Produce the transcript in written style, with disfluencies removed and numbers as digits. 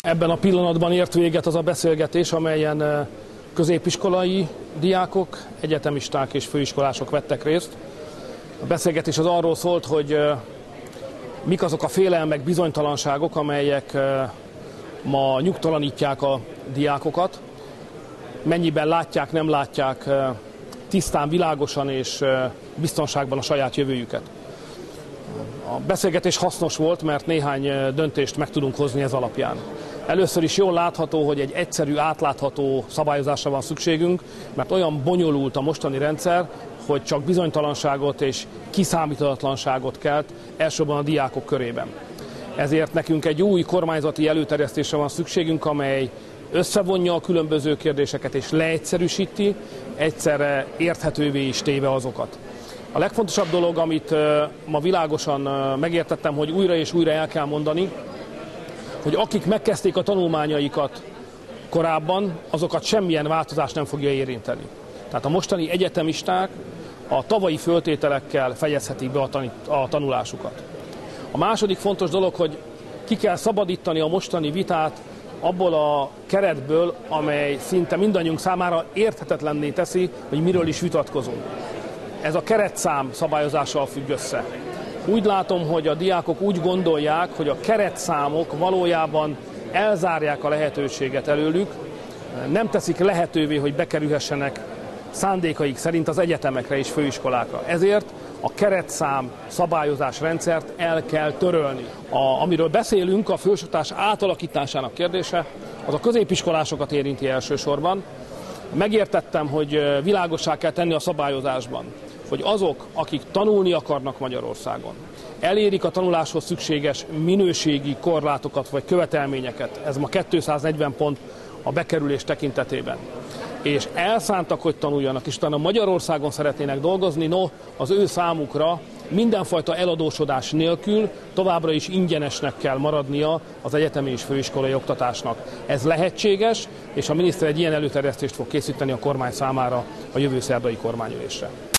Ebben a pillanatban ért véget az a beszélgetés, amelyen középiskolai diákok, egyetemisták és főiskolások vettek részt. A beszélgetés az arról szólt, hogy mik azok a félelmek, bizonytalanságok, amelyek ma nyugtalanítják a diákokat, mennyiben látják, nem látják tisztán, világosan és biztonságban a saját jövőjüket. A beszélgetés hasznos volt, mert néhány döntést meg tudunk hozni ez alapján. Először is jól látható, hogy egy egyszerű, átlátható szabályozásra van szükségünk, mert olyan bonyolult a mostani rendszer, hogy csak bizonytalanságot és kiszámíthatatlanságot kelt elsősorban a diákok körében. Ezért nekünk egy új kormányzati előterjesztésre van szükségünk, amely összevonja a különböző kérdéseket és leegyszerűsíti, egyszerre érthetővé is téve azokat. A legfontosabb dolog, amit ma világosan megértettem, hogy újra és újra el kell mondani, hogy akik megkezdték a tanulmányaikat korábban, azokat semmilyen változás nem fogja érinteni. Tehát a mostani egyetemisták a tavalyi föltételekkel fejezhetik be a tanulásukat. A második fontos dolog, hogy ki kell szabadítani a mostani vitát abból a keretből, amely szinte mindannyiunk számára érthetetlenné teszi, hogy miről is vitatkozunk. Ez a keretszám szabályozással függ össze. Úgy látom, hogy a diákok úgy gondolják, hogy a keretszámok valójában elzárják a lehetőséget előlük, nem teszik lehetővé, hogy bekerülhessenek szándékaik szerint az egyetemekre és főiskolákra. Ezért a keretszám szabályozás rendszert el kell törölni. Amiről beszélünk, a felsőoktatás átalakításának kérdése, az a középiskolásokat érinti elsősorban. Megértettem, hogy világossá kell tenni a szabályozásban, hogy azok, akik tanulni akarnak Magyarországon, elérik a tanuláshoz szükséges minőségi korlátokat vagy követelményeket, ez ma 240 pont a bekerülés tekintetében, és elszántak, hogy tanuljanak, és utána Magyarországon szeretnének dolgozni, az ő számukra mindenfajta eladósodás nélkül továbbra is ingyenesnek kell maradnia az egyetemi és főiskolai oktatásnak. Ez lehetséges, és a miniszter egy ilyen előterjesztést fog készíteni a kormány számára a jövő szerdai kormányülésre.